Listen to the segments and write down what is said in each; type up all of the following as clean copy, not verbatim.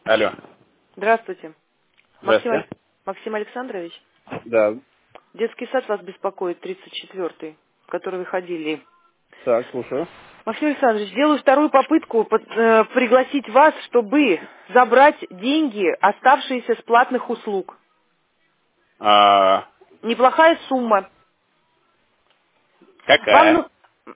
Алло. Здравствуйте. Здравствуйте. Максим Александрович, Да. детский сад вас беспокоит, 34-й, в который вы ходили. Так, слушаю. Максим Александрович, делаю вторую попытку пригласить вас, чтобы забрать деньги, оставшиеся с платных услуг. А, Неплохая сумма. Вам какая? ну...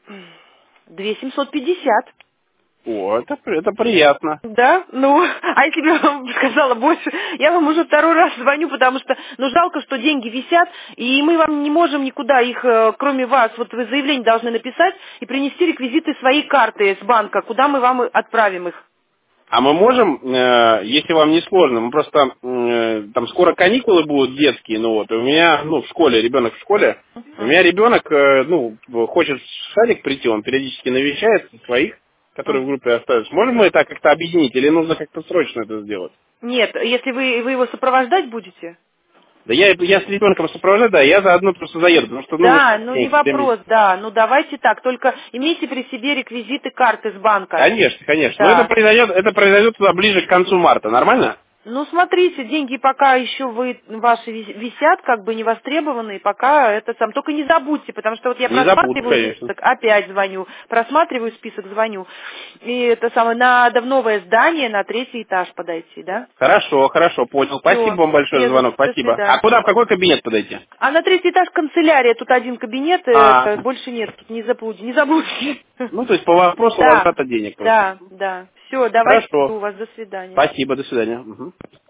2750. О, это приятно. Да? Ну, а если бы я вам сказала больше, я вам уже второй раз звоню, потому что, ну, жалко, что деньги висят, и мы вам не можем никуда их, кроме вас, вот вы заявление должны написать и принести реквизиты своей карты с банка, куда мы вам отправим их. А мы можем, если вам не сложно, мы просто, там скоро каникулы будут детские, ну вот, и у меня, ну, в школе, ребенок в школе, у меня ребенок, ну, хочет в садик прийти, он периодически навещает своих, которые в группе остаются. Можем мы это как-то объединить, или нужно как-то срочно это сделать? Нет, если вы его сопровождать будете? Да я с ребенком сопровождаю, да, я заодно просто заеду, потому что нужно Да, ну не деньги для вопрос, да, ну давайте так, только имейте при себе реквизиты карты с банка. Конечно, конечно. Но Да. это произойдет туда ближе к концу марта. Нормально? Ну, смотрите, деньги пока еще ваши висят, как бы не востребованные, пока это сам. Только не забудьте, потому что вот я Не забуду, просматриваю конечно. список, опять звоню, просматриваю список, звоню. И это самое, надо в новое здание на 3-й этаж подойти, да? Хорошо, хорошо, понял. Спасибо Все, вам большое за звонок, до спасибо. А свидания. куда, в какой кабинет подойти? А на 3-й этаж канцелярия, тут один кабинет, А, больше нет, тут не забудьте, не забудьте. ну, то есть по вопросу Да, возврата денег просто. да, да. Все, давайте Хорошо. у вас, до свидания. Спасибо, до свидания. Мгм.